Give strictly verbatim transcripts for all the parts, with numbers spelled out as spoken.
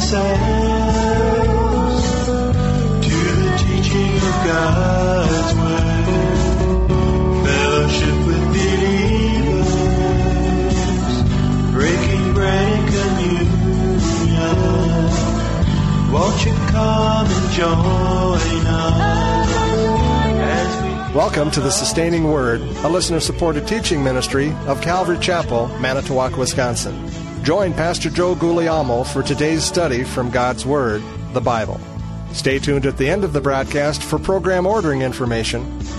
ourselves to the teaching of God's Word, fellowship with believers, breaking bread and communion. Won't you come and join us as we... Welcome to the Sustaining Word, a listener-supported teaching ministry of Calvary Chapel, Manitowoc, Wisconsin. Join Pastor Joe Guglielmo for today's study from God's Word, the Bible. Stay tuned at the end of the broadcast for program ordering information.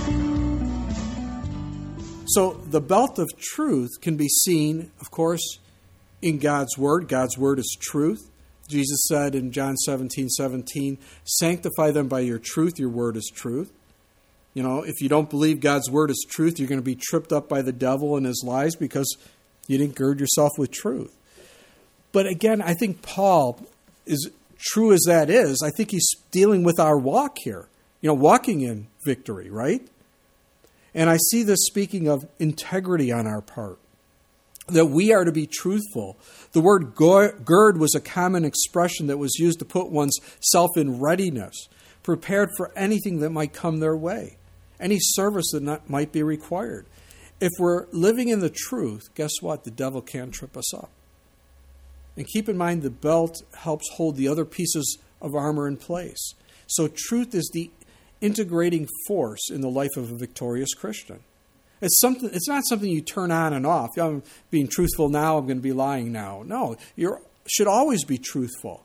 So the belt of truth can be seen, of course, in God's Word. God's Word is truth. Jesus said in John seventeen seventeen, sanctify them by your truth, your word is truth. You know, if you don't believe God's Word is truth, you're going to be tripped up by the devil and his lies because you didn't gird yourself with truth. But again, I think Paul, as true as that is, I think he's dealing with our walk here. You know, walking in victory, right? And I see this speaking of integrity on our part, that we are to be truthful. The word gird was a common expression that was used to put one's self in readiness, prepared for anything that might come their way, any service that not, might be required. If we're living in the truth, guess what? The devil can't trip us up. And keep in mind, the belt helps hold the other pieces of armor in place. So truth is the integrating force in the life of a victorious Christian. It's something. It's not something you turn on and off. I'm being truthful now, I'm going to be lying now. No, you should always be truthful.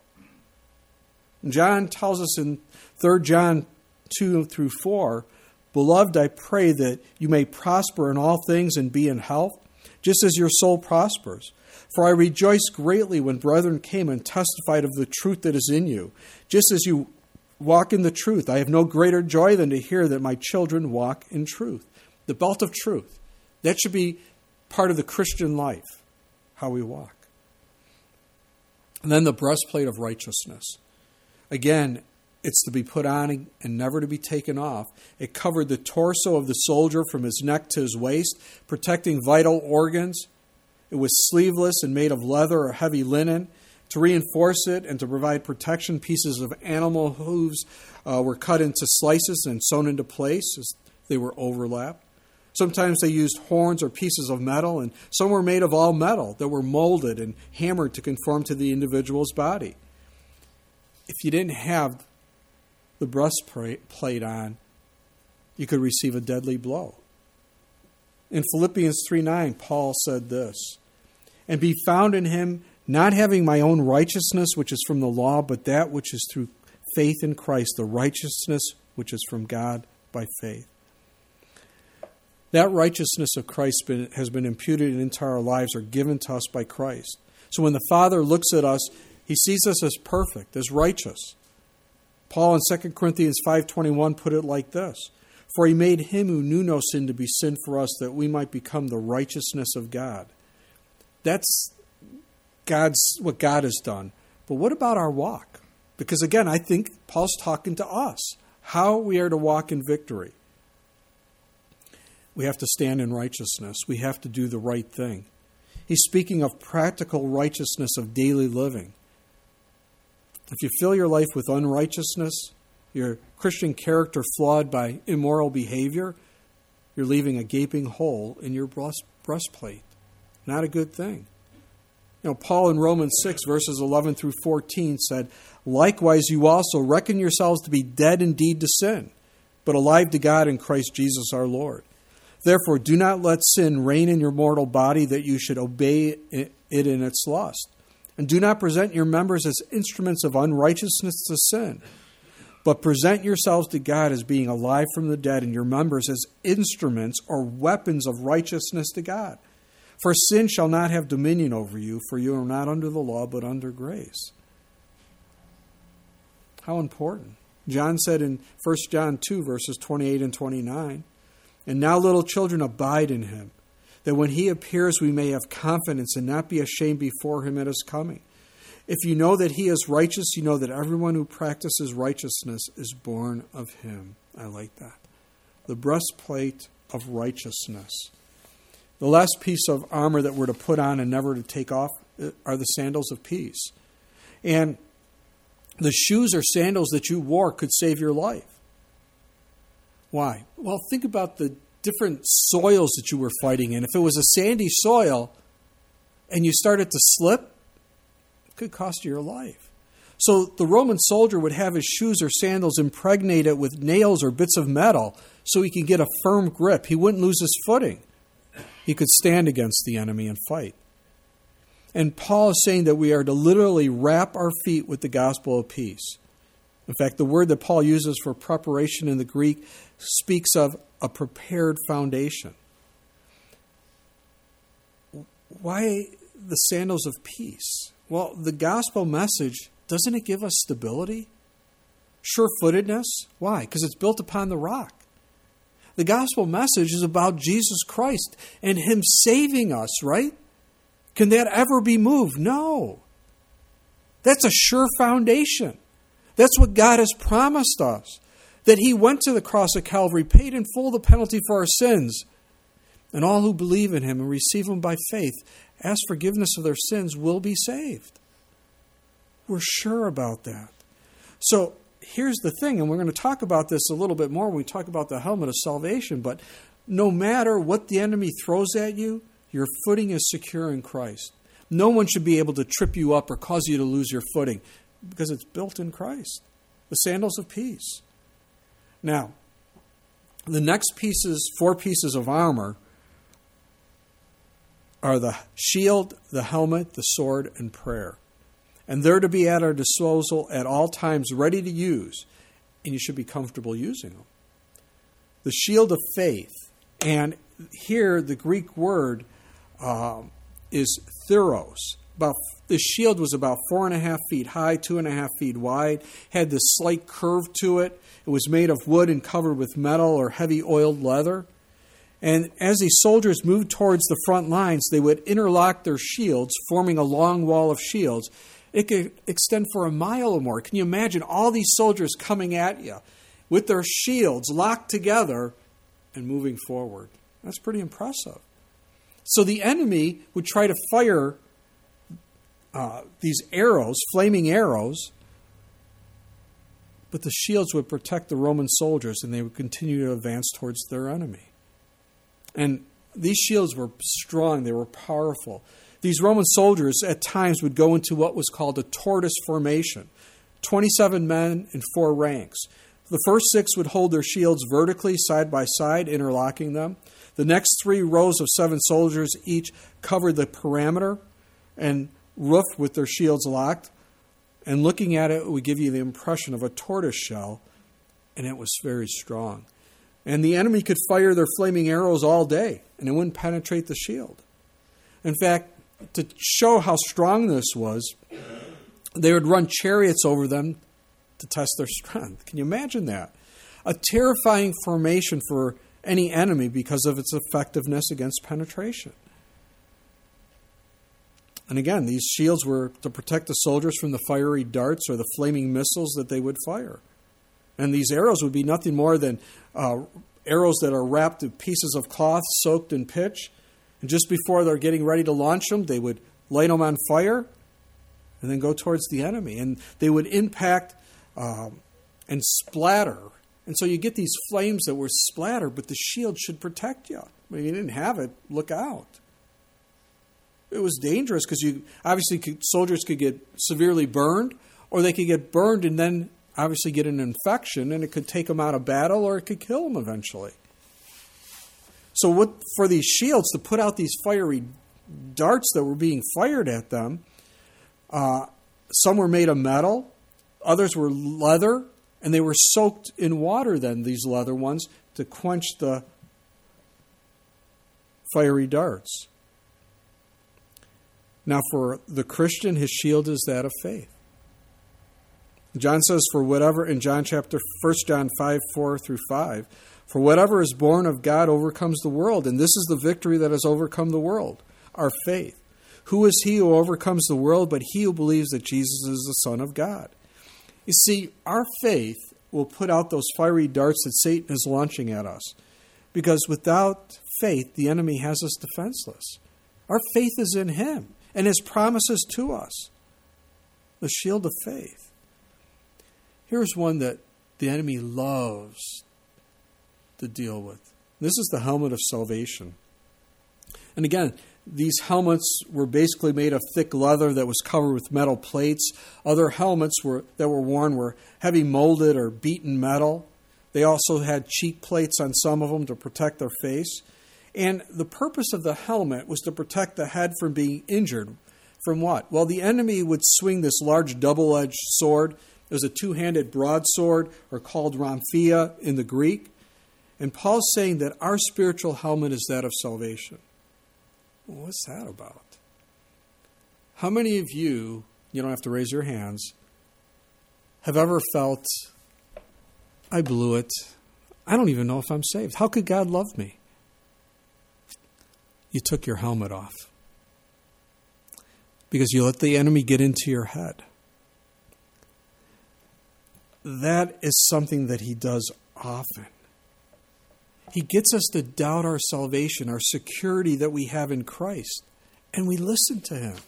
John tells us in Third John two through four, Beloved, I pray that you may prosper in all things and be in health, just as your soul prospers. For I rejoiced greatly when brethren came and testified of the truth that is in you. Just as you walk in the truth, I have no greater joy than to hear that my children walk in truth. The belt of truth. That should be part of the Christian life, how we walk. And then the breastplate of righteousness. Again, it's to be put on and never to be taken off. It covered the torso of the soldier from his neck to his waist, protecting vital organs. It was sleeveless and made of leather or heavy linen. To reinforce it and to provide protection, pieces of animal hooves uh, were cut into slices and sewn into place as they were overlapped. Sometimes they used horns or pieces of metal, and some were made of all metal that were molded and hammered to conform to the individual's body. If you didn't have the breastplate on, you could receive a deadly blow. In Philippians three nine, Paul said this, and be found in him, not having my own righteousness, which is from the law, but that which is through faith in Christ, the righteousness which is from God by faith. That righteousness of Christ been, has been imputed into our lives or given to us by Christ. So when the Father looks at us, he sees us as perfect, as righteous. Paul in Second Corinthians five twenty-one put it like this, for he made him who knew no sin to be sin for us, that we might become the righteousness of God. That's God's what God has done. But what about our walk? Because again, I think Paul's talking to us, how we are to walk in victory. We have to stand in righteousness. We have to do the right thing. He's speaking of practical righteousness of daily living. If you fill your life with unrighteousness, your Christian character flawed by immoral behavior, you're leaving a gaping hole in your breastplate. Not a good thing. You know, Paul in Romans six, verses eleven through fourteen said, likewise you also reckon yourselves to be dead indeed to sin, but alive to God in Christ Jesus our Lord. Therefore do not let sin reign in your mortal body, that you should obey it in its lust. And do not present your members as instruments of unrighteousness to sin, but present yourselves to God as being alive from the dead, and your members as instruments or weapons of righteousness to God. For sin shall not have dominion over you, for you are not under the law, but under grace. How important. John said in First John two, verses twenty-eight and twenty-nine, and now, little children, abide in him, that when he appears we may have confidence and not be ashamed before him at his coming. If you know that he is righteous, you know that everyone who practices righteousness is born of him. I like that. The breastplate of righteousness. The last piece of armor that we're to put on and never to take off are the sandals of peace. And the shoes or sandals that you wore could save your life. Why? Well, think about the different soils that you were fighting in. If it was a sandy soil and you started to slip, it could cost you your life. So the Roman soldier would have his shoes or sandals impregnated with nails or bits of metal so he could get a firm grip. He wouldn't lose his footing. He could stand against the enemy and fight. And Paul is saying that we are to literally wrap our feet with the gospel of peace. In fact, the word that Paul uses for preparation in the Greek speaks of a prepared foundation. Why the sandals of peace? Well, the gospel message, doesn't it give us stability? Sure-footedness? Why? Because it's built upon the rock. The gospel message is about Jesus Christ and Him saving us, right? Can that ever be moved? No. That's a sure foundation. That's what God has promised us. That He went to the cross of Calvary, paid in full the penalty for our sins, and all who believe in Him and receive Him by faith, ask forgiveness of their sins, will be saved. We're sure about that. So here's the thing, and we're going to talk about this a little bit more when we talk about the helmet of salvation, but no matter what the enemy throws at you, your footing is secure in Christ. No one should be able to trip you up or cause you to lose your footing because it's built in Christ. The sandals of peace. Now, the next pieces, four pieces of armor are the shield, the helmet, the sword, and prayer. And they're to be at our disposal at all times, ready to use, and you should be comfortable using them. The shield of faith, and here the Greek word um, is theros. About the shield was about four and a half feet high, two and a half feet wide, had this slight curve to it. It was made of wood and covered with metal or heavy oiled leather. And as these soldiers moved towards the front lines, they would interlock their shields, forming a long wall of shields. It could extend for a mile or more. Can you imagine all these soldiers coming at you with their shields locked together and moving forward? That's pretty impressive. So the enemy would try to fire uh, these arrows, flaming arrows, but the shields would protect the Roman soldiers and they would continue to advance towards their enemy. And these shields were strong, they were powerful. These Roman soldiers at times would go into what was called a tortoise formation, twenty-seven men in four ranks. The first six would hold their shields vertically, side by side, interlocking them. The next three rows of seven soldiers each covered the perimeter and roofed with their shields locked. And looking at it, it would give you the impression of a tortoise shell, and it was very strong. And the enemy could fire their flaming arrows all day, and it wouldn't penetrate the shield. In fact, to show how strong this was, they would run chariots over them to test their strength. Can you imagine that? A terrifying formation for any enemy because of its effectiveness against penetration. And again, these shields were to protect the soldiers from the fiery darts or the flaming missiles that they would fire. And these arrows would be nothing more than uh, arrows that are wrapped in pieces of cloth soaked in pitch. And just before they're getting ready to launch them, they would light them on fire and then go towards the enemy. And they would impact um, and splatter. And so you get these flames that were splattered, but the shield should protect you. When you didn't have it, look out. It was dangerous because you obviously could, soldiers could get severely burned, or they could get burned and then obviously get an infection, and it could take them out of battle, or it could kill them eventually. So what for these shields to put out these fiery darts that were being fired at them, uh, some were made of metal, others were leather, and they were soaked in water then, these leather ones, to quench the fiery darts. Now for the Christian, his shield is that of faith. John says, for whatever, in John chapter, First John five, four through five, for whatever is born of God overcomes the world, and this is the victory that has overcome the world, our faith. Who is he who overcomes the world but he who believes that Jesus is the Son of God? You see, our faith will put out those fiery darts that Satan is launching at us, because without faith, the enemy has us defenseless. Our faith is in him and his promises to us, the shield of faith. Here's one that the enemy loves to deal with. This is the helmet of salvation. And again, these helmets were basically made of thick leather that was covered with metal plates. Other helmets were, that were worn were heavy molded or beaten metal. They also had cheek plates on some of them to protect their face. And the purpose of the helmet was to protect the head from being injured. From what? Well, the enemy would swing this large double-edged sword. It was a two-handed broadsword, or called ramphia in the Greek. And Paul's saying that our spiritual helmet is that of salvation. Well, what's that about? How many of you, you don't have to raise your hands, have ever felt, I blew it. I don't even know if I'm saved. How could God love me? You took your helmet off. Because you let the enemy get into your head. That is something that he does often. He gets us to doubt our salvation, our security that we have in Christ, and we listen to him.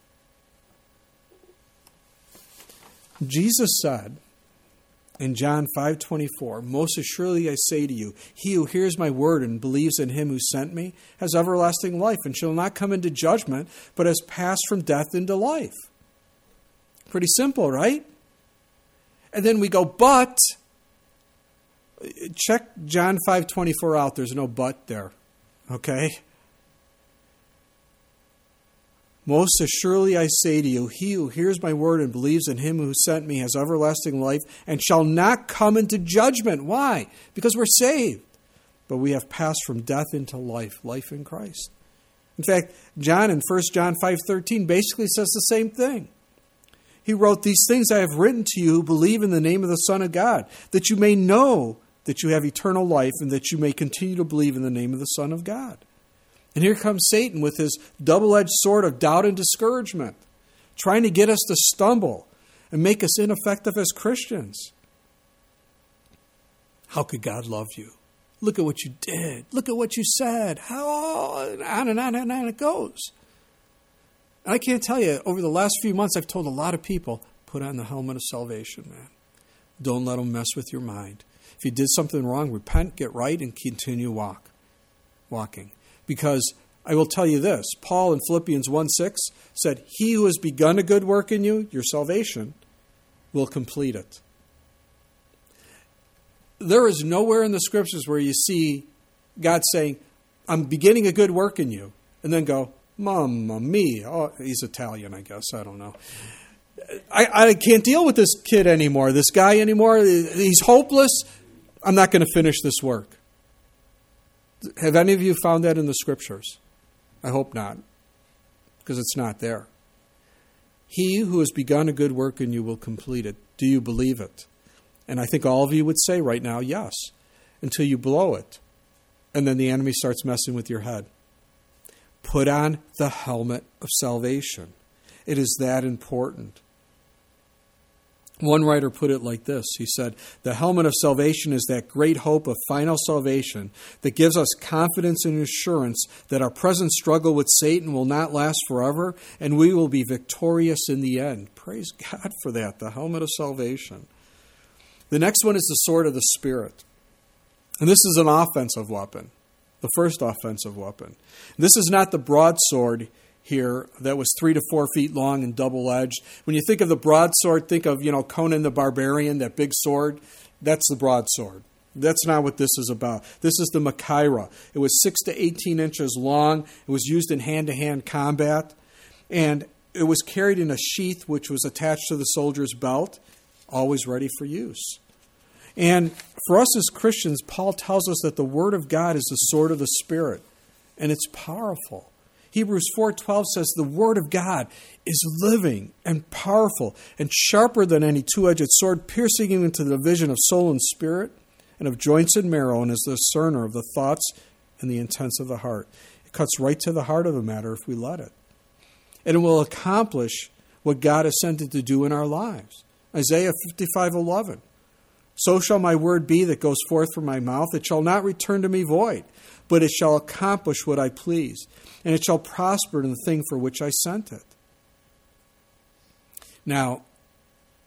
Jesus said in John five twenty-four, "Most assuredly I say to you, he who hears my word and believes in him who sent me has everlasting life and shall not come into judgment, but has passed from death into life." Pretty simple, right? And then we go, but... Check John five twenty-four out. There's no but there. Okay? Most assuredly I say to you, he who hears my word and believes in him who sent me has everlasting life and shall not come into judgment. Why? Because we're saved. But we have passed from death into life, life in Christ. In fact, John in First John five thirteen basically says the same thing. He wrote, "These things I have written to you who believe in the name of the Son of God, that you may know that you have eternal life and that you may continue to believe in the name of the Son of God." And here comes Satan with his double-edged sword of doubt and discouragement, trying to get us to stumble and make us ineffective as Christians. How could God love you? Look at what you did. Look at what you said. How on and on and on it goes. And I can't tell you, over the last few months, I've told a lot of people, put on the helmet of salvation, man. Don't let them mess with your mind. If you did something wrong, repent, get right, and continue walk, walking. Because I will tell you this, Paul in Philippians one six said, "He who has begun a good work in you," your salvation, "will complete it." There is nowhere in the Scriptures where you see God saying, "I'm beginning a good work in you," and then go, "Mamma mia." Oh, he's Italian, I guess. I don't know. I, I can't deal with this kid anymore, this guy anymore. He's hopeless. I'm not going to finish this work. Have any of you found that in the Scriptures? I hope not, because it's not there. He who has begun a good work in you will complete it. Do you believe it? And I think all of you would say right now, yes, until you blow it. And then the enemy starts messing with your head. Put on the helmet of salvation. It is that important. One writer put it like this. He said, "The helmet of salvation is that great hope of final salvation that gives us confidence and assurance that our present struggle with Satan will not last forever and we will be victorious in the end." Praise God for that, the helmet of salvation. The next one is the sword of the Spirit. And this is an offensive weapon, the first offensive weapon. This is not the broadsword here that was three to four feet long and double-edged. When you think of the broadsword, think of, you know, Conan the Barbarian, that big sword. That's the broadsword. That's not what this is about. This is the Machaira. It was six to eighteen inches long. It was used in hand-to-hand combat. And it was carried in a sheath which was attached to the soldier's belt, always ready for use. And for us as Christians, Paul tells us that the Word of God is the sword of the Spirit, and it's powerful. Hebrews four twelve says the Word of God is living and powerful and sharper than any two-edged sword, piercing even to the division of soul and spirit and of joints and marrow, and is the discerner of the thoughts and the intents of the heart. It cuts right to the heart of the matter if we let it. And it will accomplish what God has sent it to do in our lives. Isaiah fifty-five eleven. "So shall my word be that goes forth from my mouth. It shall not return to me void, but it shall accomplish what I please, and it shall prosper in the thing for which I sent it." Now,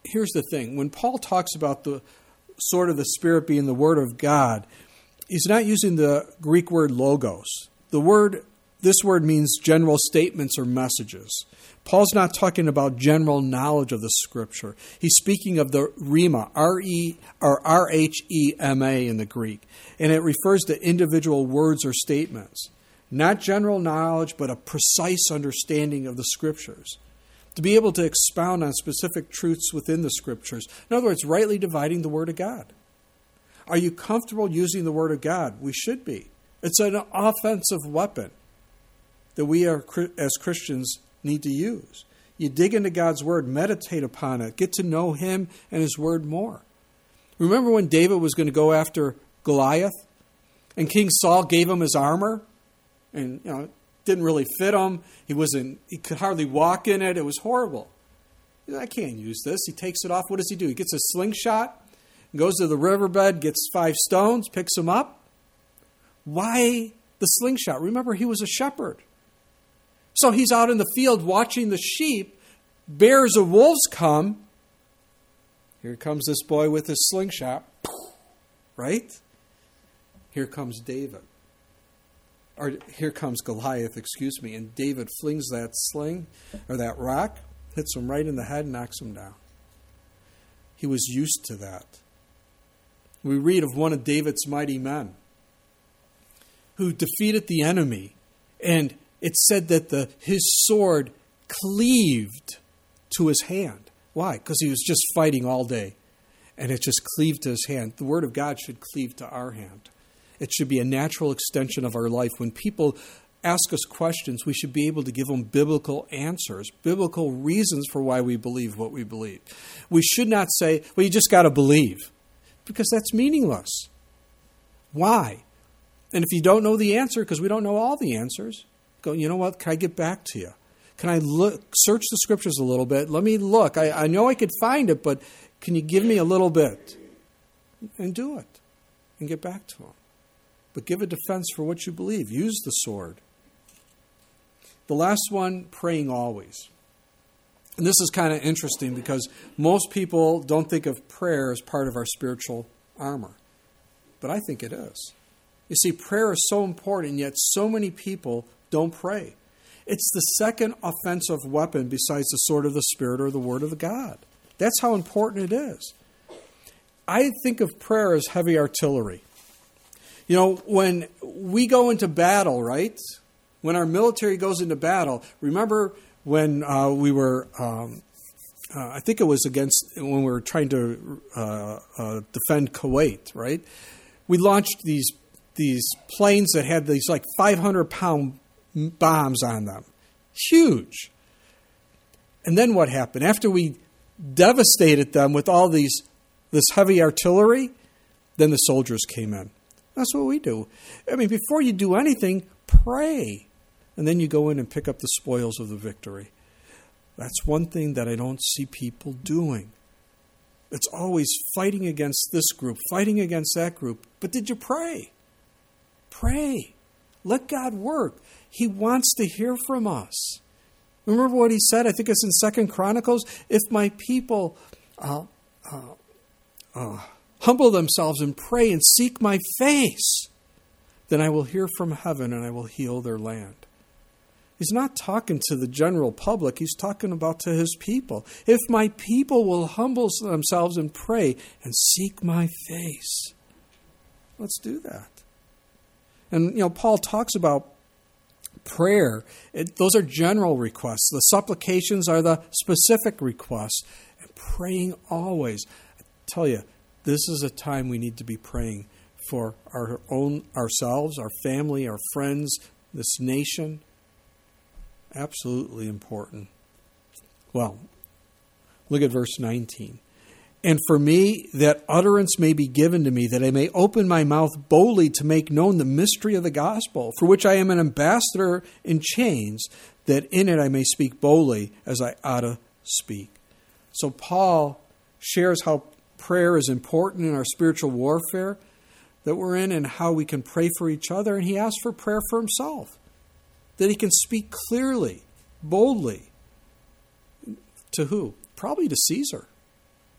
here's the thing. When Paul talks about the sword of the Spirit being the Word of God, he's not using the Greek word logos. The word, this word means general statements or messages. Paul's not talking about general knowledge of the Scripture. He's speaking of the rhema, R E or R H E M A in the Greek, and it refers to individual words or statements. Not general knowledge, but a precise understanding of the Scriptures. To be able to expound on specific truths within the Scriptures. In other words, rightly dividing the Word of God. Are you comfortable using the Word of God? We should be. It's an offensive weapon that we are, as Christians, need to use. You dig into God's Word, meditate upon it, get to know Him and His Word more. Remember when David was going to go after Goliath? And King Saul gave him his armor? And, you know, it didn't really fit him. He wasn't, he could hardly walk in it. It was horrible. He said, I can't use this. He takes it off. What does he do? He gets a slingshot, goes to the riverbed, gets five stones, picks them up. Why the slingshot? Remember, he was a shepherd. So he's out in the field watching the sheep. Bears or wolves come. Here comes this boy with his slingshot. Right? Here comes David. Or here comes Goliath, excuse me. And David flings that sling or that rock, hits him right in the head, knocks him down. He was used to that. We read of one of David's mighty men who defeated the enemy, and it said that the his sword cleaved to his hand. Why? Because he was just fighting all day, and it just cleaved to his hand. The Word of God should cleave to our hand. It should be a natural extension of our life. When people ask us questions, we should be able to give them biblical answers, biblical reasons for why we believe what we believe. We should not say, well, you just got to believe, because that's meaningless. Why? And if you don't know the answer, because we don't know all the answers, go, you know what, can I get back to you? Can I look, search the Scriptures a little bit? Let me look. I, I know I could find it, but can you give me a little bit? And do it. And get back to them. But give a defense for what you believe. Use the sword. The last one, praying always. And this is kind of interesting because most people don't think of prayer as part of our spiritual armor. But I think it is. You see, prayer is so important, yet so many people don't pray. It's the second offensive weapon besides the sword of the Spirit or the Word of God. That's how important it is. I think of prayer as heavy artillery. You know, when we go into battle, right? When our military goes into battle, remember when uh, we were, um, uh, I think it was against, when we were trying to uh, uh, defend Kuwait, right? We launched these these planes that had these like five hundred pound bombs on them. Huge. And then what happened? After we devastated them with all these this heavy artillery, then the soldiers came in. That's what we do. I mean, before you do anything, pray. And then you go in and pick up the spoils of the victory. That's one thing that I don't see people doing. It's always fighting against this group, fighting against that group. But did you pray? Pray. Let God work. He wants to hear from us. Remember what he said? I think it's in Second Chronicles. If my people uh, uh, uh, humble themselves and pray and seek my face, then I will hear from heaven and I will heal their land. He's not talking to the general public. He's talking about to his people. If my people will humble themselves and pray and seek my face, let's do that. And, you know, Paul talks about prayer. It, those are general requests. The supplications are the specific requests. And praying always. I tell you, this is a time we need to be praying for our own, ourselves, our family, our friends, this nation. Absolutely important. Well, look at verse nineteen. And for me, that utterance may be given to me, that I may open my mouth boldly to make known the mystery of the gospel, for which I am an ambassador in chains, that in it I may speak boldly as I ought to speak. So Paul shares how prayer is important in our spiritual warfare that we're in and how we can pray for each other. And he asks for prayer for himself, that he can speak clearly, boldly. To who? Probably to Caesar.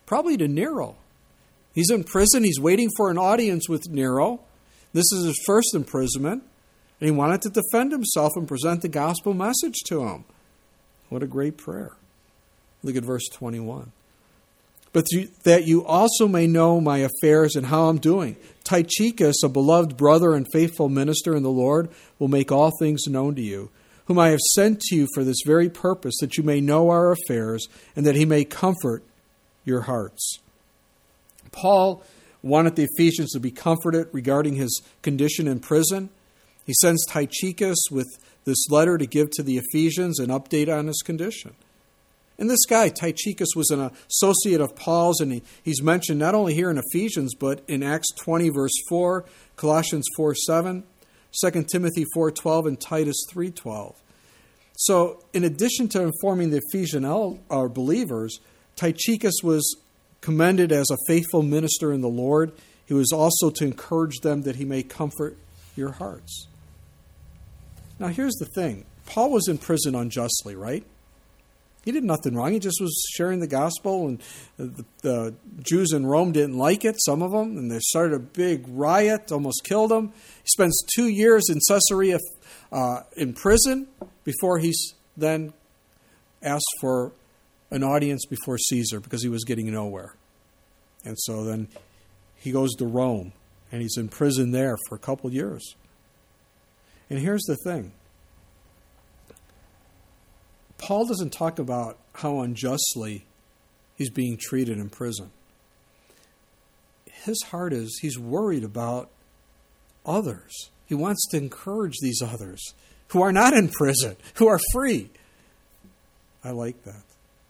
Probably to Nero. He's in prison. He's waiting for an audience with Nero. This is his first imprisonment. And he wanted to defend himself and present the gospel message to him. What a great prayer. Look at verse twenty-one. But that you also may know my affairs and how I'm doing. Tychicus, a beloved brother and faithful minister in the Lord, will make all things known to you, whom I have sent to you for this very purpose, that you may know our affairs and that he may comfort your hearts. Paul wanted the Ephesians to be comforted regarding his condition in prison. He sends Tychicus with this letter to give to the Ephesians an update on his condition. And this guy, Tychicus, was an associate of Paul's, and he, he's mentioned not only here in Ephesians, but in Acts twenty, verse four, Colossians four seven, Second Timothy four twelve, and Titus three twelve. So, in addition to informing the Ephesian our believers, Tychicus was commended as a faithful minister in the Lord. He was also to encourage them that he may comfort your hearts. Now, here's the thing. Paul was in prison unjustly, right? He did nothing wrong. He just was sharing the gospel, and the, the Jews in Rome didn't like it, some of them, and they started a big riot, almost killed him. He spends two years in Caesarea uh, in prison before he's then asked for an audience before Caesar because he was getting nowhere. And so then he goes to Rome, and he's in prison there for a couple years. And here's the thing. Paul doesn't talk about how unjustly he's being treated in prison. His heart is, he's worried about others. He wants to encourage these others who are not in prison, who are free. I like that.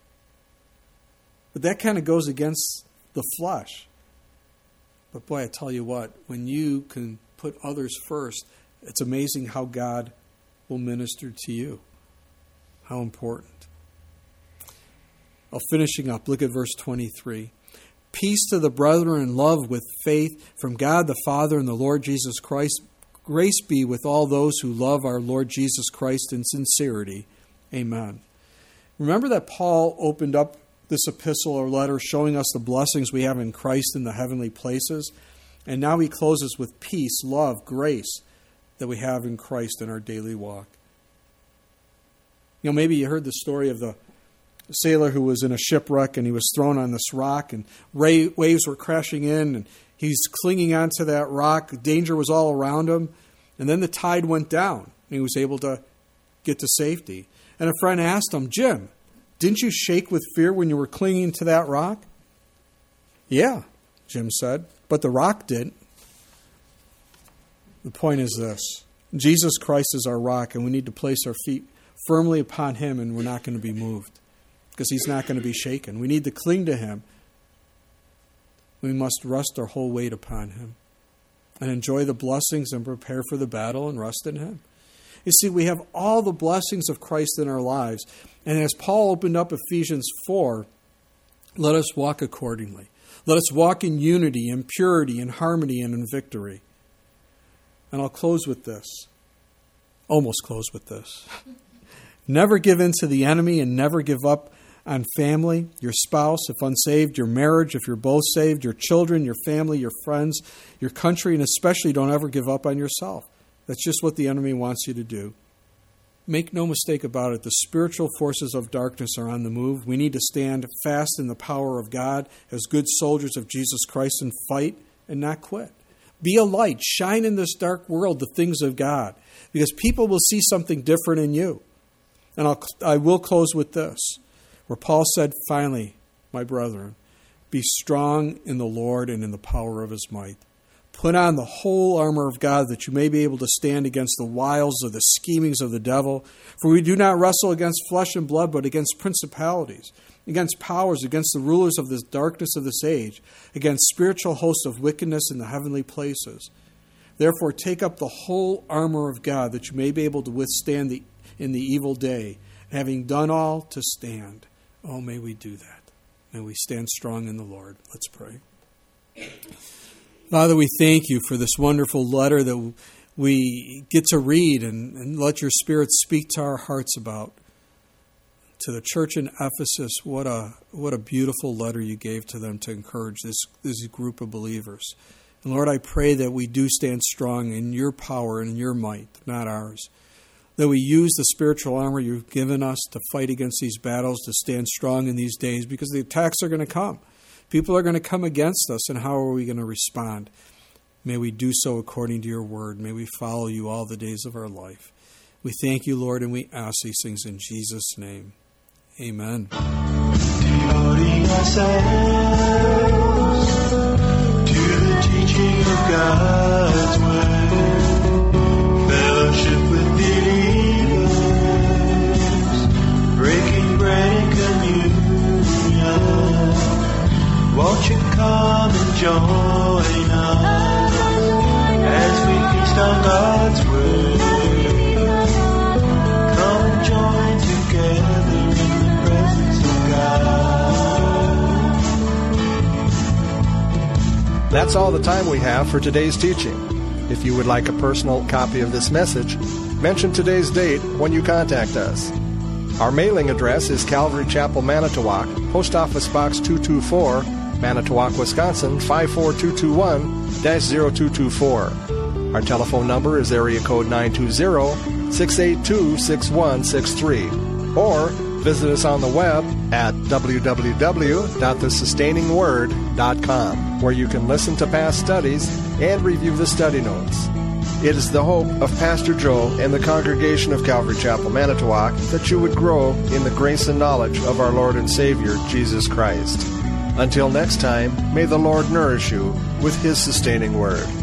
But that kind of goes against the flesh. But boy, I tell you what, when you can put others first, it's amazing how God will minister to you. How important. Well, finishing up, look at verse twenty-three. Peace to the brethren and love with faith from God the Father and the Lord Jesus Christ. Grace be with all those who love our Lord Jesus Christ in sincerity. Amen. Remember that Paul opened up this epistle or letter showing us the blessings we have in Christ in the heavenly places. And now he closes with peace, love, grace that we have in Christ in our daily walk. You know, maybe you heard the story of the sailor who was in a shipwreck and he was thrown on this rock and waves were crashing in and he's clinging onto that rock. Danger was all around him. And then the tide went down and he was able to get to safety. And a friend asked him, Jim, didn't you shake with fear when you were clinging to that rock? Yeah, Jim said, but the rock didn't. The point is this. Jesus Christ is our rock, and we need to place our feet firmly upon him, and we're not going to be moved because he's not going to be shaken. We need to cling to him. We must rest our whole weight upon him and enjoy the blessings and prepare for the battle and rest in him. You see, we have all the blessings of Christ in our lives. And as Paul opened up Ephesians four, let us walk accordingly. Let us walk in unity, in purity, in harmony, and in victory. And I'll close with this. Almost close with this. Never give in to the enemy and never give up on family, your spouse, if unsaved, your marriage, if you're both saved, your children, your family, your friends, your country, and especially don't ever give up on yourself. That's just what the enemy wants you to do. Make no mistake about it, the spiritual forces of darkness are on the move. We need to stand fast in the power of God as good soldiers of Jesus Christ and fight and not quit. Be a light. Shine in this dark world the things of God, because people will see something different in you. And I'll, I will close with this, where Paul said, finally, my brethren, be strong in the Lord and in the power of his might. Put on the whole armor of God that you may be able to stand against the wiles of the schemings of the devil. For we do not wrestle against flesh and blood, but against principalities, against powers, against the rulers of this darkness of this age, against spiritual hosts of wickedness in the heavenly places. Therefore, take up the whole armor of God that you may be able to withstand the, in the evil day, having done all to stand. Oh, may we do that. May we stand strong in the Lord. Let's pray. Father, we thank you for this wonderful letter that we get to read and, and let your Spirit speak to our hearts about. to the church in Ephesus, what a what a beautiful letter you gave to them to encourage this, this group of believers. And Lord, I pray that we do stand strong in your power and in your might, not ours. That we use the spiritual armor you've given us to fight against these battles, to stand strong in these days, because the attacks are going to come. People are going to come against us, and how are we going to respond? May we do so according to your word. May we follow you all the days of our life. We thank you, Lord, and we ask these things in Jesus' name. Amen. Devoting ourselves to the teaching of God's word, fellowship with believers, breaking bread and communion. Won't you come and join us as we feast on God's word? Come and join together in the presence of God. That's all the time we have for today's teaching. If you would like a personal copy of this message, mention today's date when you contact us. Our mailing address is Calvary Chapel, Manitowoc, Post Office Box two two four, Manitowoc, Wisconsin five four two two one dash zero two two four. Our telephone number is area code nine two zero, six eight two, six one six three. Or visit us on the web at w w w dot the sustaining word dot com, where you can listen to past studies and review the study notes. It is the hope of Pastor Joe and the congregation of Calvary Chapel, Manitowoc, that you would grow in the grace and knowledge of our Lord and Savior, Jesus Christ. Until next time, may the Lord nourish you with His sustaining word.